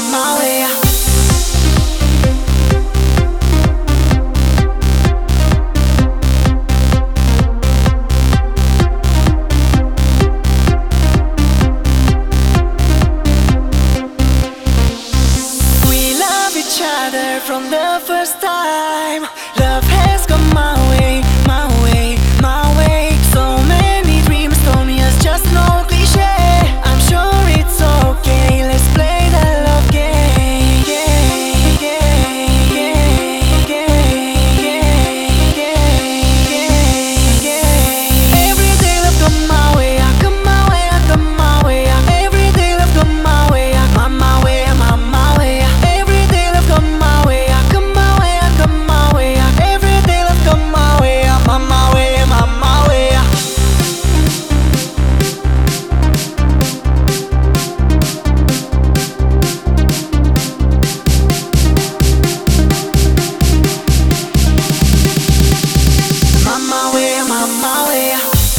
mama way. We love each other from the first time. Love has come my way, my way, my way. So many dreams told me it's just no cliche. I'm sure it's okay, let's play the love game. Yeah, yeah, yeah, yeah, yeah, yeah. Every day love come my way, I come my way, I come my way. Every day love come my way, I come my way, my way. Every day love come my way, I come my way, I come my way. Every day love come my way, I'm on my way, my way. Mama way, mama way.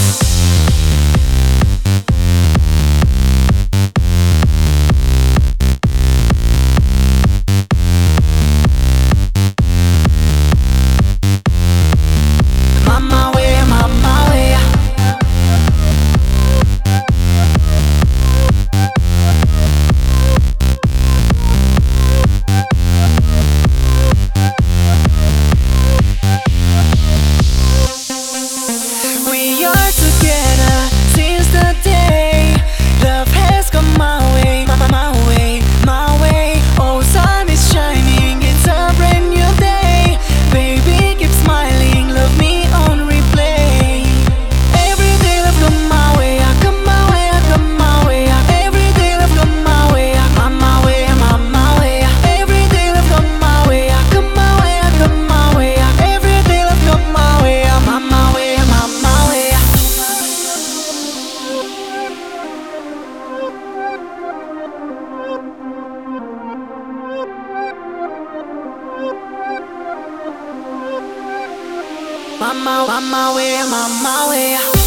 Mama way, mama way. We are together since the day love has come my way, my way, my way. Oh, sun is shining, it's a brand new day. Baby, keep smiling, love me on replay. Every day love come my way, I come my way, I come my way. Every day love come my way, I come my way, my way. Every day love come my way, I come my way, I come my way. Every day love come my way, I'm on my way, my way. Mama way, mama way.